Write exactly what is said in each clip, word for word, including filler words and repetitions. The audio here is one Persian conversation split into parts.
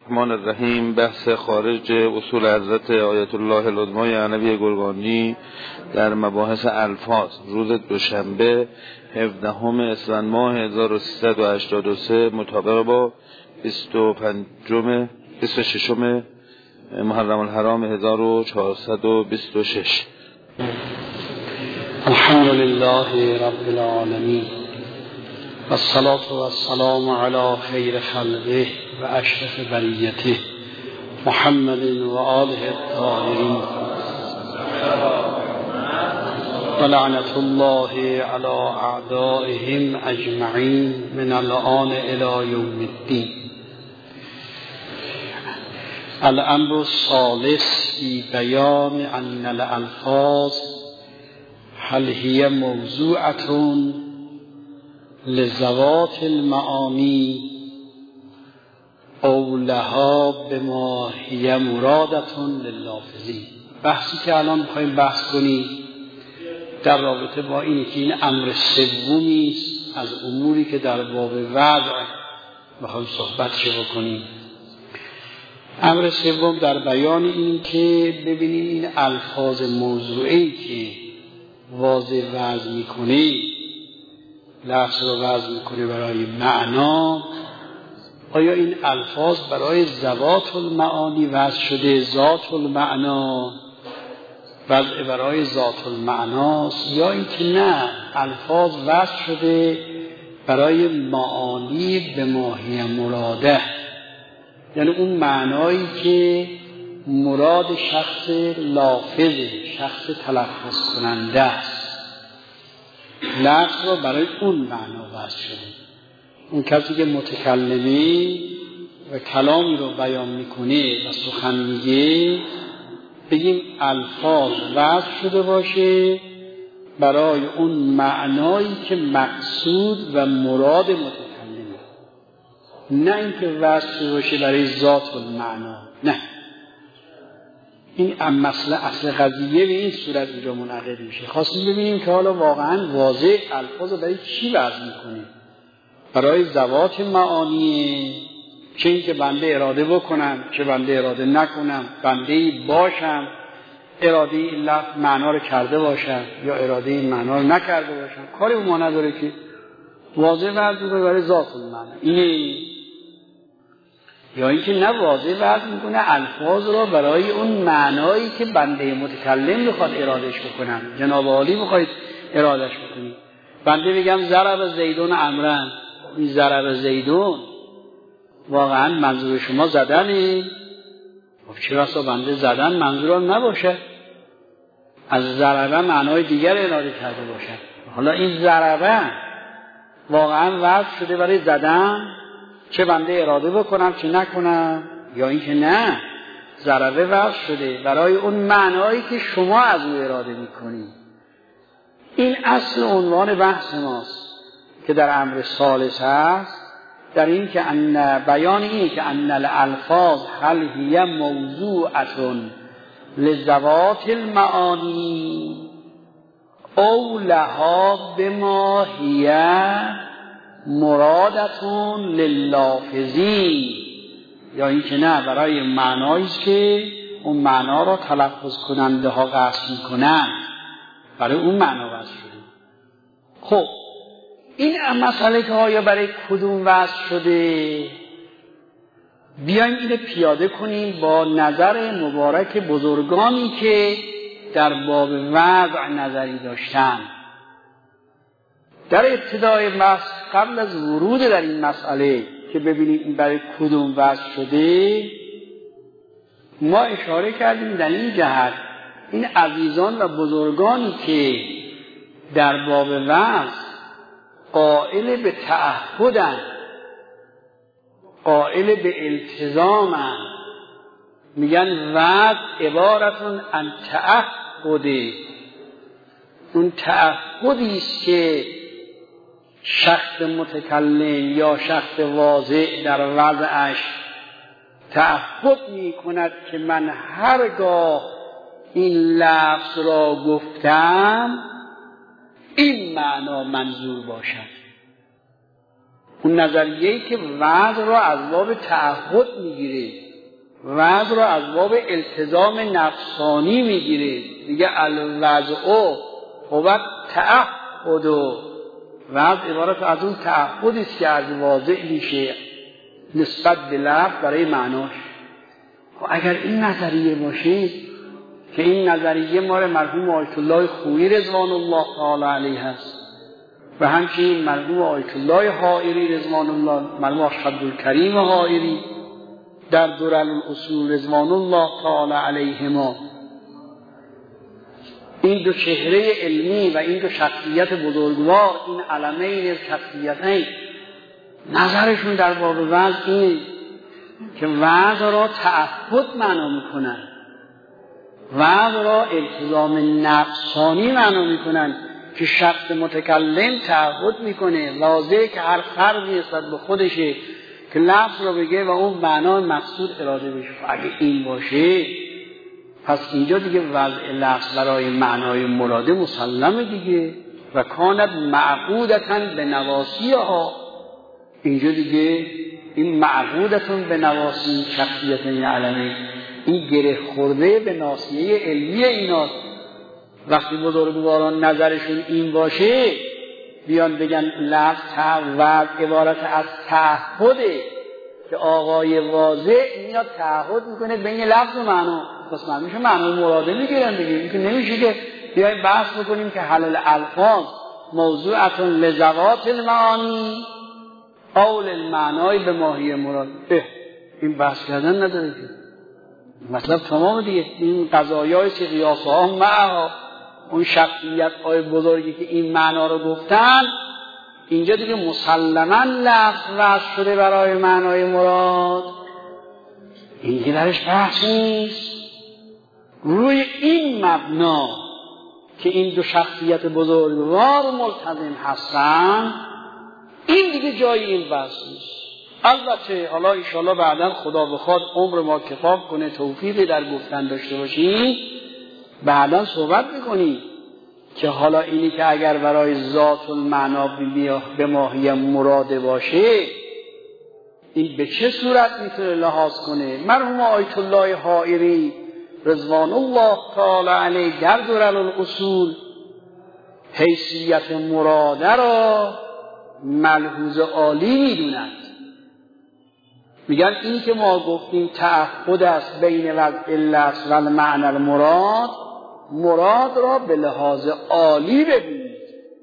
الرحمن الرحیم. بحث خارج اصول حضرت آیت الله العظمی عنوی گرگانی در مباحث الفاظ، روز دوشنبه هفدهم اسفند ماه هزار و سیصد و هشتاد و سه مطابق با بیست و پنجم بیست و ششم محرم الحرام هزار و چهارصد و بیست و شش. الحمد لله رب العالمین و الصلاة و السلام علی خیر خلقه و اشرف بریته محمد و آله الطاهرین و لعنت الله علی اعدائهم اجمعین من الآن الی یوم الدین. الامر الثالث فی بیان ان الالفاظ هل هی موضوعة لذوات المعانی او لها بما هی مرادة لللافظین. بحثی که الان میخوایم بحث کنیم در رابطه با این که این امر سومی است از اموری که در باب وضع میخوایم صحبتش بکنیم. امر سوم در بیان این که ببینیم این الفاظ موضوعی که واضح وضع میکنه، لفظ رو وضع میکنه برای معنا، آیا این الفاظ برای ذوات المعانی وضع شده، ذات المعنا وضع برای ذات المعناست، یا اینکه نه الفاظ وضع شده برای معانی به ماهی مراده، یعنی اون معنایی که مراد شخص لافظه، شخص تلفظ کننده است، لفظ رو برای اون معنا وضع شده. اون کسی که متکلمه و کلامی رو بیان میکنه و سخن میگه، بگیم الفاظ وضع شده باشه برای اون معنایی که مقصود و مراد متکلمه، نه اینکه وضع شده باشه برای ذات المعنا. نه، این مسئله اصل قضیه به این صورت اینجا منعقد میشه. خواستیم ببینیم که حالا واقعا واضح الفاظ برای چی وضع میکنه، برای ذوات معانی، چه این که بنده اراده بکنم چه بنده اراده نکنم، بنده باشم اراده این لفظ معنا رو کرده باشم یا اراده این معنا رو نکرده باشم، کاری به ما نداره که واضح وضع میکنه برای ذات المعنا. اینه یا اینکه نه واضح وضع میکنه الفاظ رو برای اون معنایی که بنده متکلم میخواد ارادش بکنم، جناب عالی میخواید ارادش بکنید. بنده بگم ضرب زیدون امرن، این ضرب زیدون واقعا منظور شما زدنه؟ چرا اصلا بنده زدن منظورم نباشه، از ضربه معنای دیگر اراده کرده باشه. حالا این ضربه واقعا وضع شده برای زدن، چه بنده اراده بکنم چه نکنم، یا اینکه نه ضربه وضع شده برای اون معنایی که شما از او اراده میکنید. این اصل عنوان بحث ماست که در امر ثالث هست، در این که ان بیان این که ان الالفاظ هل هی موضوعة لذوات المعانی او لها بما هی مرادتون لللافظین، یا این که نه برای معناییست که اون معنا را تلفظ کننده ها قصد میکنن، برای اون معنا وضع شده. خب این مسئله که آیا برای کدوم وضع شده، بیایم اینو پیاده کنیم با نظر مبارک بزرگانی که در باب وضع نظری داشتن. در ابتدای بحث قبل از ورود در این مسئله که ببینیم این برای کدوم وضع شده، ما اشاره کردیم در این جهت این عزیزان و بزرگانی که در باب وضع قائل به تعهدن، قائل به التزامن، میگن وضع عبارتون عن تعهده، اون تعهدی است که شخص متکلم یا شخص واضح در وضعش تعهد می کند که من هرگاه این لفظ را گفتم این معنا منظور باشد. اون نظریه‌ای که وعد را از باب تعهد میگیره، وعد را از باب التزام نفسانی میگیره. دیگه الوضع هو تعهد، وعد عبارت از اون تعهدی است که از واضح میشه نسبت به لفظ برای معناش. و اگر این نظریه باشه که این نظریه مال مرحوم آیت الله خویی رضوان الله تعالی علیه است و همچنین مرحوم آیت الله حائری رضوان الله، مرحوم عبدالکریم حائری در درالاصول رضوان الله تعالی علیهما، این دو چهره علمی و این دو شخصیت بزرگوار، این علمین شخصیتین، نظرشون در باب وعد اینه که وعد را تعهد معنا میکنن، وعد را التزام نفسانی معنا میکنن که شخص متکلم تعهد میکنه، واضحه که هر فرقی نسبت به خودشه که لفظ را بگه و اون معنا مقصود اراده بشه. اگه این باشه پس اینجا دیگه وضع لفظ برای معنای مراده مسلمه دیگه و کانت معقودتن به نواسیها. اینجا دیگه این معقودتون به نواسی شخصیت این علمه، این گره خورده به ناصیه علمی ایناست. وقتی بزرگواران نظرشون این باشه بیان بگن لفظ تعهد عبارت از تعهده که آقای واضح میاد تعهد میکنه بین لفظ و معنا، پس معنیشو معنی مراده میگیرن دیگه. این که نمیشه که بیایم بحث بکنیم که حلال الفاظ موضوعتون لذوات المعانی قول المعنای به ماهی مراد. این بحث کردن نداره که مطلب تمام دیگه. این قضایای سی قیاسه ها معها اون شخصیت های بزرگی که این معنا رو گفتن، اینجا دیگه مسلما لفظ وضع شده برای معنای مراد، این که درش بحث نیست. روی این مبنا که این دو شخصیت بزرگوار ملتزم هستن، این دیگه جای این بحث نیست. البته حالا انشاءالله بعدا خدا بخواد عمر ما کفاف کنه توفیقی در گفتن داشته باشیم، بعدا صحبت میکنیم که حالا اینی که اگر برای ذات المعنا به ماهی مراده باشه این به چه صورت میتونه لحاظ کنه. مرحوم آیت الله حائری رضوان الله تعالی علیه در درالاصول حیثیت مراده را ملحوظ عالی میدونند. میگن این که ما گفتیم تعهد است بین وضع لفظ و معنی المراد، مراد را به لحاظ عالی ببینید،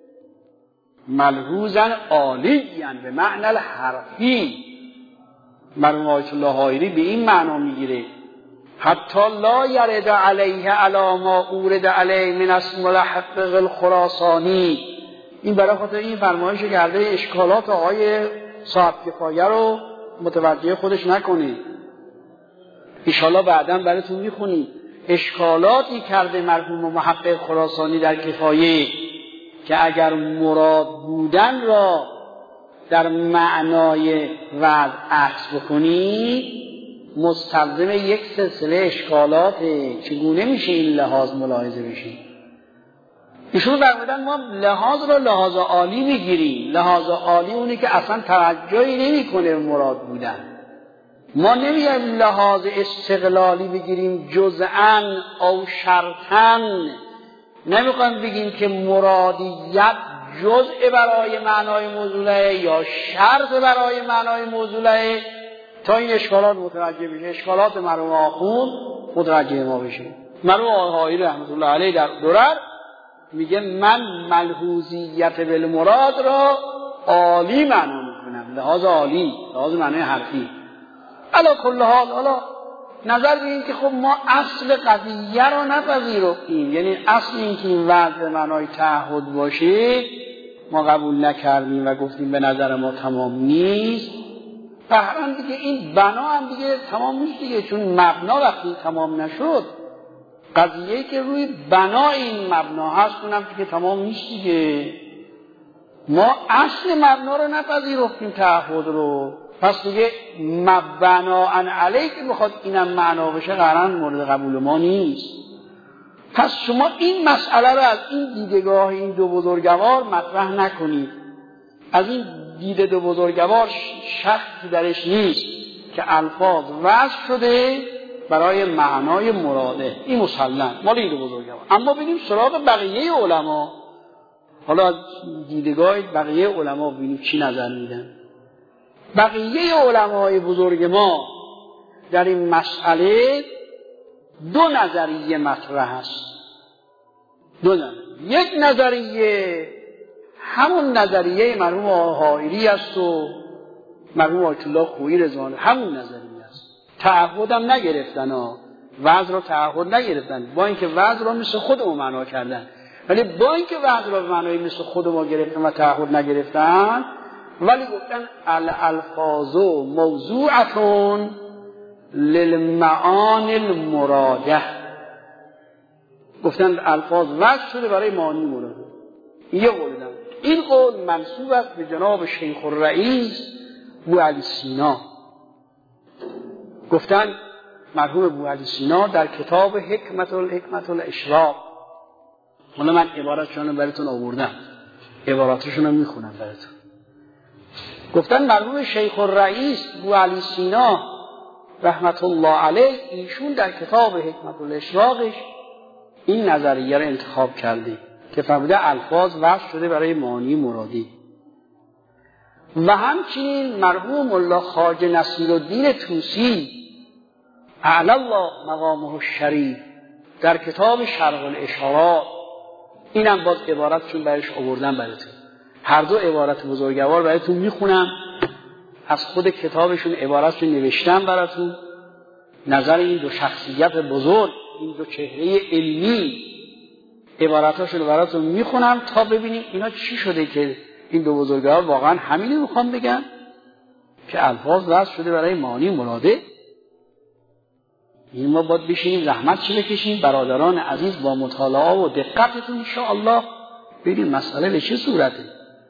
ملحوظا عالی یعنی به معنی الحرفی. مرحوم آیت الله حائری به این معنا میگیره حتی لا یرد علیه علی ما اورد علیه من اسم المحقق الخراسانی. این برای خاطر این فرمایش کرده اشکالات آقای صاحب کفایه رو متوجه خودش نکنید. انشاءالله بعداً براتون میخونید اشکالاتی کرده مرحوم محقق خراسانی در کفایه که اگر مراد بودن را در معنای وضع عکس بکنی مستلزم یک سلسله اشکالاته. چگونه میشه این لحاظ ملاحظه بشه؟ ایشون فرمودن ما لحاظ را لحاظ عالی میگیریم. لحاظ عالی اونی که اصلا توجهی نمیکنه مراد بودن. ما نمیایم لحاظ استقلالی بگیریم جزءاً او شرطاً، نمیخوایم بگیم که مرادیت جزء برای معنای موضوعه یا شرط برای معنای موضوعه تا این اشکالات متوجه بشه، اشکالات مرحوم آخوند متوجه ما بشه. مرحوم حائری رحمت الله علیه در درر میگه من ملحوظیت بالمراد را عالی معنا میکنم، لحاظ عالی، لحاظ معنای حرفی. علا کل حال حالا نظر به این که خب ما اصل قضیه را نپذیرفتیم، یعنی اصل این که این وضع معنای تعهد باشه ما قبول نکردیم و گفتیم به نظر ما تمام نیست. قهران دیگه این بنا هم دیگه تمام نیست دیگه، چون مبنا وقتی تمام نشد قضیه‌ای که روی بنا این مبنا هست اونم دیگه تمام نیست دیگه. ما اصل مبنا رو نپذیرفتیم تعهد رو، پس دیگه مبنا ان علیه که بخواد اینم معنا بشه قرآن مورد قبول ما نیست. پس شما این مسئله رو از این دیدگاه این دو بزرگوار مطرح نکنید، از این دید دو بزرگوار شکی درش نیست که الفاظ وضع شده برای معنای مراده، این مسلم مال این دو بزرگوار. اما ببینیم سراغ بقیه علما، حالا دیدگاه بقیه علما ببینیم چی نظر میدن. بقیه علمای بزرگ ما در این مسئله دو نظریه مطرح است. دو نظریه. یک نظریه همون نظریه مرحوم حائری است و مرحوم آیت الله خویی رضوان، همون نظریه است. تعهد هم نگرفتن ها، وضع رو تعهد نگرفتن، با اینکه وضع رو مثل خودمون معنا کردن، ولی با اینکه وضع رو به معنای مثل خودمون گرفتن و تعهد نگرفتن، ولی گفتن الالفاظ موضوعتون للمعانی المراده، گفتن الفاظ وضع شده برای معانی مراده. یه قول دارن. این قول منسوب است به جناب شیخ الرئیس بوعلی سینا. گفتن مرحوم بوعلی سینا در کتاب حکمت الحکمت الاشراق، حالا من عبارتشون رو براتون آوردم، عباراتشون رو میخونم براتون. گفتن مرحوم شیخ الرئیس بوعلی سینا رحمت الله علیه ایشون در کتاب حکمت الاشراقش این نظریه رو انتخاب کرده که فرموده الفاظ وضع شده برای معانی مرادی. و همچنین مرحوم الله خواجه نصیرالدین طوسی اعلی الله مقامه الشریف در کتاب شرح الاشارات، اینم باز عبارتشون برایش آوردن براتون. هر دو عبارت بزرگوار براتون میخونم، از خود کتابشون عبارتشون نوشتم براتون. نظر این دو شخصیت بزرگ، این دو چهره علمی، عبارتاشون رو براتون میخونم تا ببینیم اینا چی شده که این دو بزرگوار واقعا همینو میخوام بگن که الفاظ وضع شده برای معانی مراده. این ما باید بشینیم زحمت چی بکشیم برادران عزیز، با مطالعه و دقتتون انشاءالله ببینیم مسئله به چه صورته.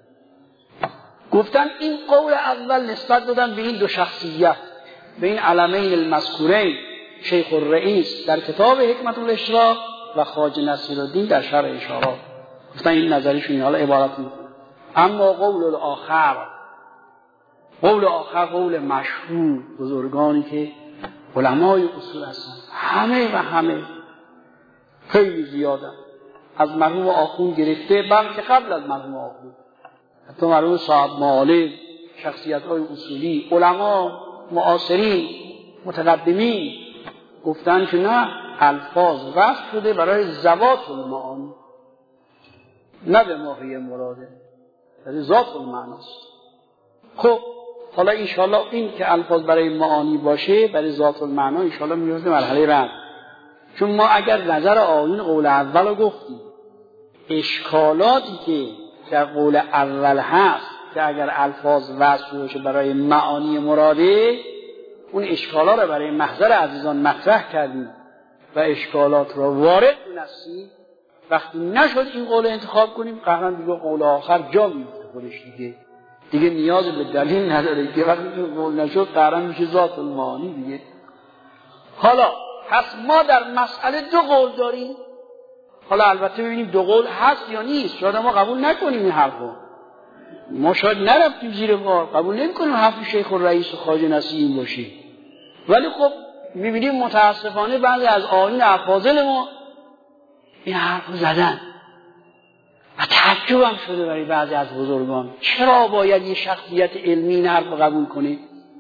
گفتن این قول اول نسبت دادن به این دو شخصیت، به این علمین المذکورین، شیخ الرئیس در کتاب حکمت الاشراق و خواجه نصیرالدین در شرح اشارات. گفتن این نظریشون، حالا عبارت میکنه. اما قول الاخر، قول آخر قول مشهور بزرگانی که علمای اصول هستن، همه و همه خیلی زیاده، از مرحوم آخوند گرفته بلکه قبل از مرحوم آخوند حتی مرحوم صاحب معالم، شخصیت های اصولی، علما معاصرین متقدمین گفتن که نه، الفاظ وصف شده برای ذوات المعانی، نه به ماهی مراده، برای ذات المعناست. خب حالا انشاءالله این که الفاظ برای معانی باشه، برای ذات المعنا، انشاءالله میرسه مرحله بعد. چون ما اگر نظر آیین قول اول رو گفتیم، اشکالاتی که در قول اول هست که اگر الفاظ وصف باشه برای معانی مراده، اون اشکالات رو برای محضر عزیزان مطرح کردیم و اشکالات رو وارد دونستیم. وقتی نشد این قول انتخاب کنیم، قهرا دیگه قول آخر جا میفته خودش دیگه دیگه نیاز به دلیل نداره که وقتی این قول نشد قهرا میشه ذات المعانی دیگه. حالا پس ما در مسئله دو قول داریم. حالا البته ببینیم دو قول هست یا نیست. شاید ما قبول نکنیم این حرفو، ما شاید نرفتیم زیر بار، قبول نمی‌کنیم حرف شیخ الرئیس و خواجه نصیری باشه. ولی خب می‌بینیم متاسفانه بعضی از آیین افاضل ما این حرفو زدن و تعجب هم شده برای بعضی از بزرگان، چرا باید یه شخصیت علمی این حرف قبول کنه؟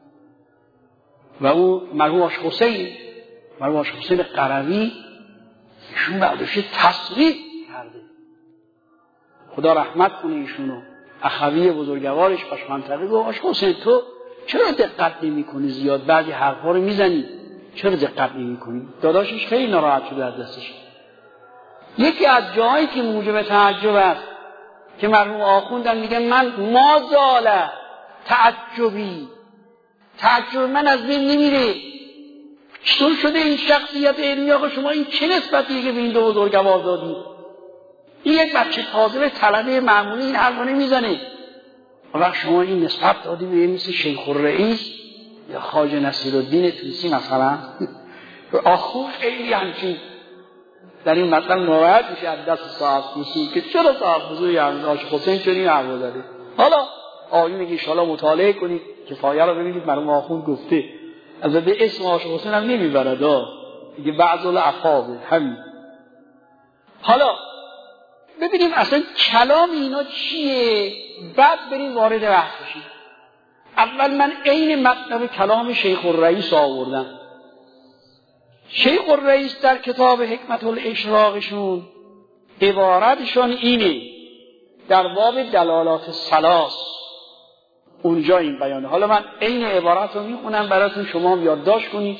و او مرحوم آش حسین مرحوم آش حسین قروی ایشون بعدش تصریح کرده، خدا رحمت کنه ایشونو، اخوی بزرگوارش باش منطقه گفت آش حسین تو چرا دقت نمی کنی زیاد بعضی حرفا رو میزنی، چرا دقت نمی کنی؟ داداشش خیلی ناراحت شده از دستش. یکی از جاهایی که موجب تعجب است که مرحوم آخوندن میگن من ما زاله تعجبی، تعجب من از بین نمیره، چطور شده این شخصیت علمی آقا شما این چه نسبتیه که به این دو بزرگوار دادید؟ این یک بچه تازه به طلبه معمولی این حرفا نمیزنه. وقت شما این نسبت دادی به مثل شیخ الرئیس یا خواجه نصیرالدین طوسی مثلا، آخوند خیلی همچین در این مطلب ناراحت میشه از دست صاحب طوسی که چرا صاحب بزرگی آش حسین چنین حرفا زده. حالا آیونی که انشاءالله مطالعه کنید کفایه رو ببینید مرحوم آخوند گفته از به اسم عاشق حسین هم نمیبرد دیگه بعض الافاضل همین. حالا ببینیم اصلا کلام اینا چیه، بعد بریم وارد بحث بشیم. اول من عین مطلب کلام شیخ الرئیس آوردم. شیخ الرئیس در کتاب حکمت الاشراقشون عبارتشون اینه، در باب دلالات ثلاث اونجا این بیانه. حالا من عین عبارت رو میخونم براتون، شما هم یادداشت کنید.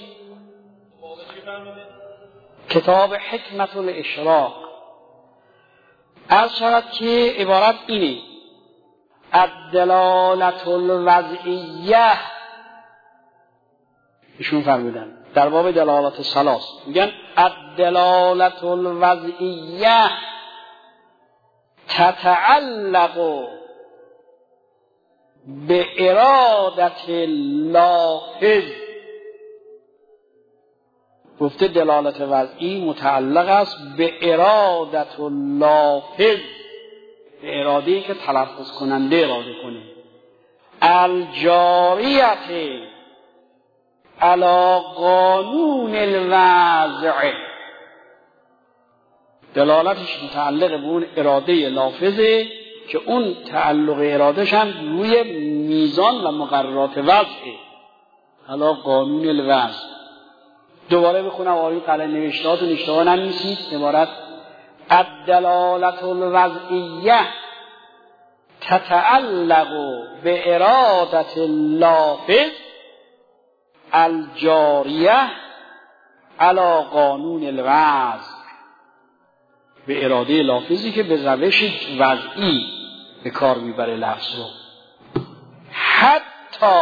کتاب حکمت الاشراق از شرط که عبارت اینه: الدلالت الوضعیه، ایشون فرمودن در باب دلالات ثلاث میگن الدلالت الوضعیه تتعلق به ارادت لافظ. گفته دلالت وضعی متعلق است به ارادت لافظ، به اراده‌ای که تلفظ کننده اراده کنه. الجاریت علی قانون الوضع، دلالتش متعلق به اون اراده لافظه که اون تعلق ارادهش هم روی میزان و مقررات وضعه، علی قانون الوضع. دوباره بخونم آیه قلم نوشتهاتون اشتباه ننویسید. عبارت الدلالت الوضعیه تتعلق به ارادت لافظ الجاریه علی قانون الوضع، به اراده لافظی که به روش وضعی به کار میبره لفظ رو. حتی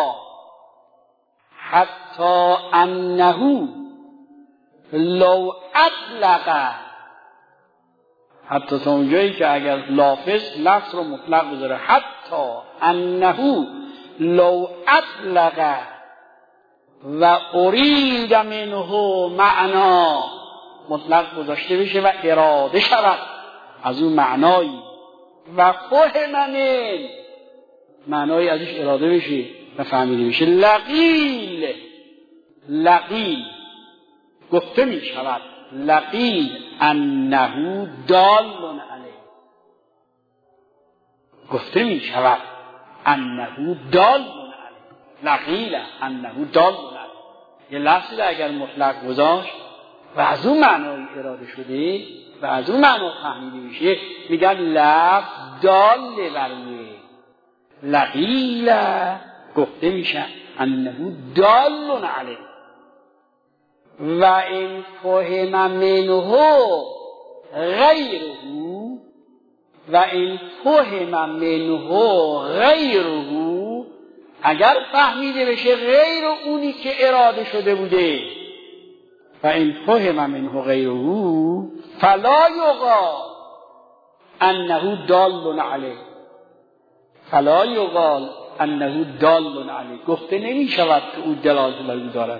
حتی انه لو اطلق، حتی تا اونجایی که اگر لافظ لفظ رو مطلق بذاره، حتی انه لو اطلق و ارید منه معنا، مطلق گذاشته بشه و اراده شود از اون معنایی، و فهم من معنایی ازش اراده بشه و فهمیده بشه. لقیل لقیل گفته می شود لقیل انه دال علیه، گفته می شود انه دال علیه، لقیل انه دال علیه. یه لفظی را اگر مطلق گذاشت و از اون معنای اراده شده و از اون معنا فهمیده میشه، میگن لفظ دال بروی لقیل، گفته میشه انه دال علیه. و این فهم منه غیره، و این فهم منه غیره، اگر فهمیده بشه غیر اونی که اراده شده بوده، و این فهم منه غیره فلا یقال انه دال علیه، فلا یقال انه دال علیه، گفته نمی شود که او دلالت بر او دارد.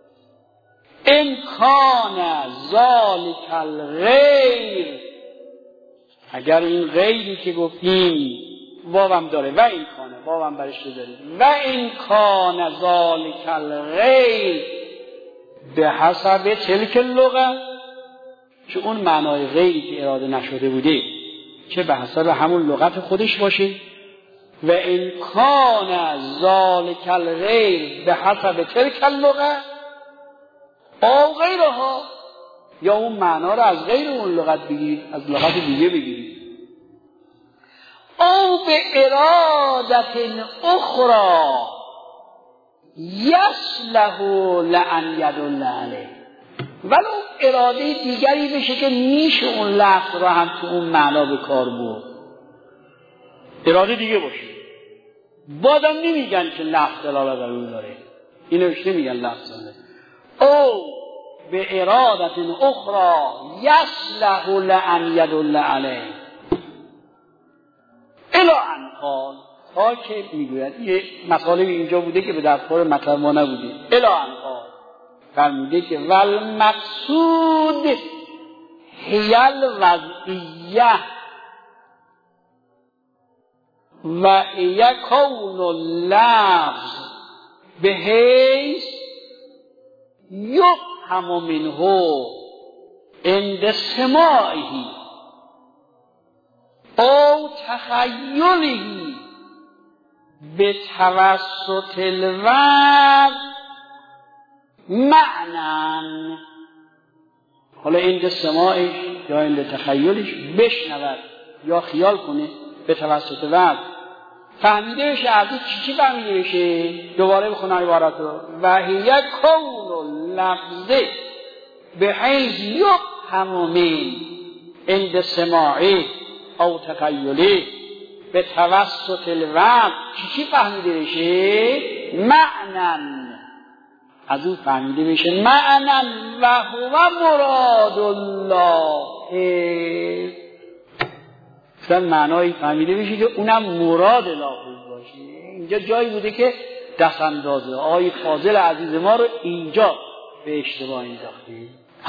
امکان ذالک الغیر، اگر این غیری که گفتیم واوم داره و امکانه واوم برش بذاریم، و امکان ذالک الغیر به حسب تلک اللغه، چه اون معنای غیری که اراده نشده بوده چه به حسب همون لغت خودش باشه، و امکان ذالک الغیر به حسب تلک اللغه او غیرها، یا اون معنا رو از غیر اون لغت بگیرید، از لغت دیگه بگیرید. او به ارادت اخرى یصلح لأن یدل علیه، ولو اراده دیگری بشه که میشه اون لفظ رو هم تو اون معنا به کار برد، اراده دیگه باشه، بازم نمیگن که لفظ دلالت بر اون داره، اینو نمیگن لفظ داره. او به ارادت اخرى یصلح لأن یدل علیه الی ان قال، تا که میگوید یه مطالبی اینجا بوده که به دستور مطلب ما نبوده. الی ان قال فرموده که والمقصود هی الوضعیه، و یکون اللفظ به حیث یفهم منه عند سماعه او تخیله به توسط الوضع معنی. حالا عند سماعش یا عند تخیلش بشنود یا خیال کنه به توسط وضع فهمیده بشه. از این چی چی فهمیده بشه؟ دوباره بخونم عبارت رو. و هی کون لفظه به حیث یفهم من عند سماعه او تخیله به توسط الوضع چی چی فهمیده بشه؟ معنی. از اون فهمیده بشه معنی و هو مراد الله. مثلا معنایی فهمیده بشه که اونم مراد الله باشه. اینجا جایی بوده که دست اندازه آقای فاضل عزیز ما رو اینجا به اشتباه انداخته.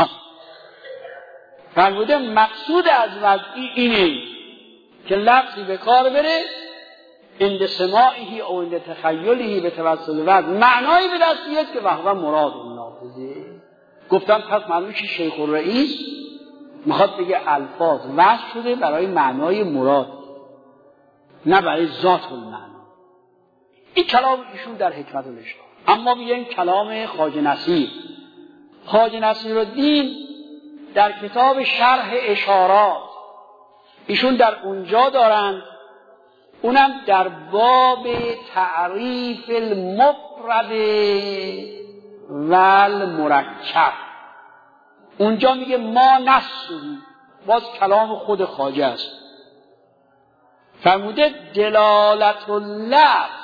فرموده مقصود از وضعی اینه که لفظی به کار بره عند سماعی او عند تخیلی به توسط وضع معنایی به دست بیاد که وهو مراد الله. گفتم پس معلومه که شیخ الرئیس میخواد بگه الفاظ وضع شده برای معنای مراد نه برای ذات المعنا. این کلام ایشون در حکمت الاشراق. اما بیایم کلام خواجه نصیر. خواجه نصیرالدین در کتاب شرح اشارات ایشون در اونجا دارند، اونم در باب تعریف المفرد و المرکب. اونجا میگه ما نسوی، باز کلام خود خواجه است. فرموده دلالت اللفظ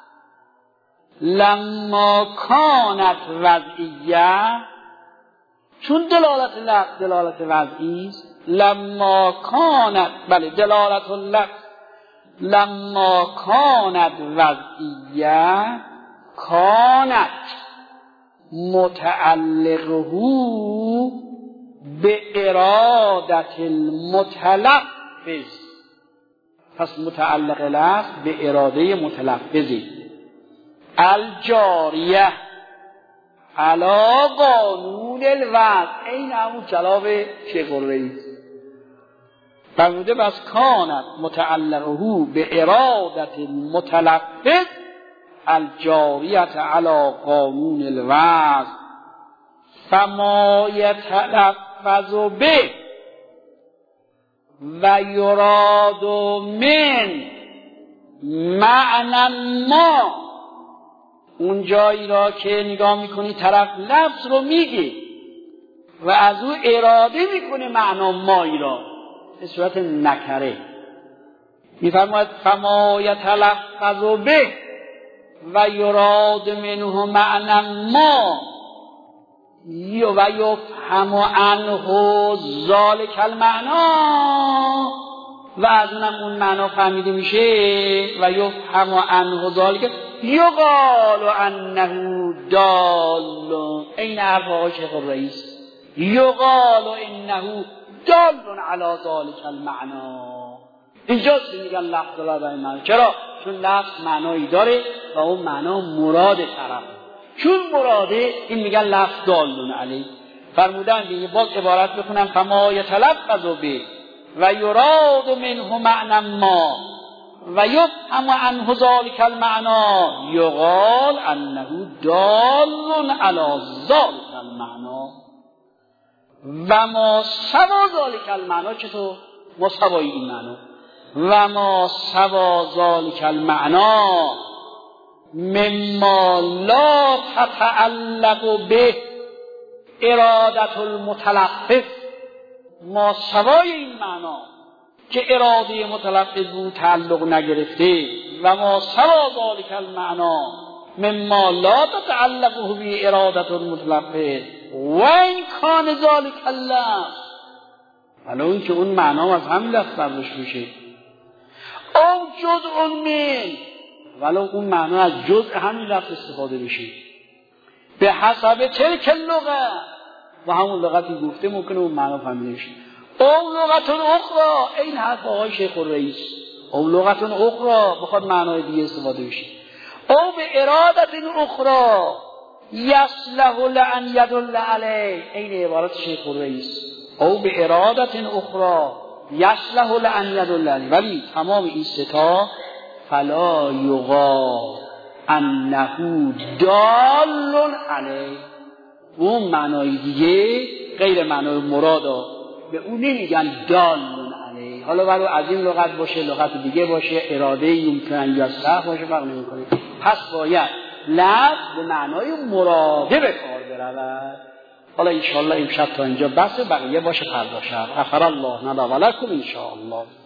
لما کانت وضعیه، چون دلالت لفظ دلالت وضعی است. لما کانت، بله دلالت اللفظ لما کانت وضعیه کانت متعلقه به ارادت المتلفظ. پس متعلق لفظ به اراده متلفظی الجاریه علی قانون الوضع. این همون جلاب شیخ الرئیس. فرموده بس کانت متعلقه به ارادت المتلفظ الجاریت علی قانون الوضع فما یتلفظ به و یراد من معنی ما. اون جایی را که نگاه میکنی طرف لفظ رو میگه و از او اراده میکنه معنا مایی را به صورت نکره. میفرماید فما یتلفظ به و یراد منه معنی ما و یفهم عنه ذالک المعنا، و از اونم اون معنا فهمیده میشه و یفهم عنه ذالک یقال انه دال. این حرف آقای شیخ الرئیس. یقال انه دال علی ذالک المعنا. اینجاست که میگن لفظ داره برای معنا. چرا؟ چون لفظ معنایی داره و اون معنا مراد طرف. چون مراده این میگن لفظ دال علی. فرمودن دیگه باز عبارت بخونم فما یتلفظ به و یراد منه معنی ما و یفهم عنه ذالک المعنا یقال انه دال علی ذالک المعنا و ما سوا ذالک المعنا. چطور؟ ما سوای این معنا. و ما سوا ذالک المعنا مما لا تتعلق به ارادت المتلفظ. ما سوای این معنا که اراده متلفظ بود تعلق نگرفته و ما سوا ذالک المعنا مما لا تتعلق به ارادت المتلفظ و این کان ذالک اللفظ، ولو این که اون معنا از همین لفظ برداشت میشه. او جزء من، ولو اون معنا از جزء همین لفظ استفاده بشه. به حسب تلک اللغه، و همون لغتی گفته ممکنه اون معنا فهمیده بشه. او لغت اخرى. این حرف آقای شیخ الرئیس او لغت اخرى بخواد معنای دیگه استفاده بشه، او به ارادت اخرى یصلح لأن یدل علیه، این عبارت شیخ الرئیس، او به ارادت اخرى یصلح لأن یدل علیه، ولی تمام این ستا فلا یغا انه دال علیه، اون معنای دیگه غیر معنای مرادا به اون نمیگن دال علیه. حالا ولو از این لغت باشه لغت دیگه باشه، اراده یمکن یا صح باشه فرق نمیکنه، پس باید لفظ به معنای مراده به کار برود. حالا ان شاء الله امشب تا اینجا بس، بقیه باشه فردا شب. غفر الله لنا و لکم ان شاء الله.